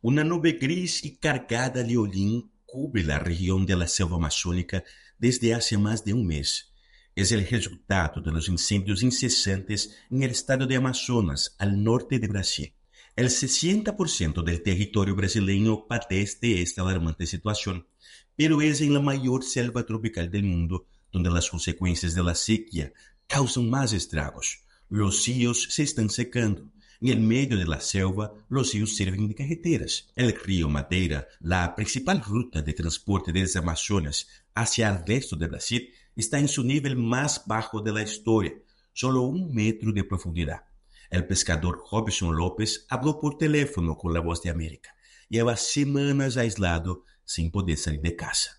Una nube gris y cargada de hollín cubre la región de la selva amazónica desde hace más de un mes. Es el resultado de los incendios incesantes en el estado de Amazonas, al norte de Brasil. El 60% del territorio brasileño padece esta alarmante situación, pero es en la mayor selva tropical del mundo donde las consecuencias de la sequía causan más estragos. Los ríos se están secando. En el medio de la selva, los ríos sirven de carreteras. El río Madeira, la principal ruta de transporte desde Amazonas hacia el resto de Brasil, está en su nivel más bajo de la historia, solo 1 metro de profundidad. El pescador Robson López habló por teléfono con La Voz de América. Lleva semanas aislado sin poder salir de casa.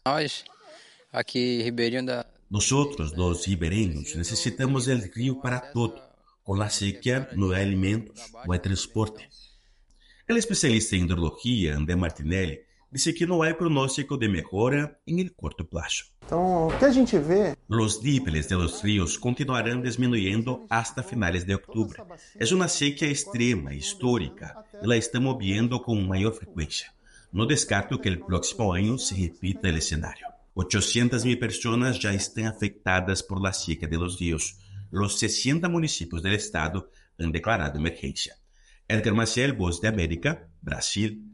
Nosotros, los ribereños, necesitamos el río para todo. Con la sequía no hay alimentos, no hay transporte. El especialista en hidrología, André Martinelli, dice que no hay pronóstico de mejora en el corto plazo. Então, o que a gente vê... Los níveles de los ríos continuarán disminuyendo hasta finales de octubre. Es una sequía extrema, histórica, y la estamos viendo con mayor frecuencia. No descarto que el próximo año se repita el escenario. 800,000 personas ya están afectadas por la sequía de los ríos. Los 60 municipios del estado han declarado emergencia. Edgar Maciel, Voz de América, Brasil.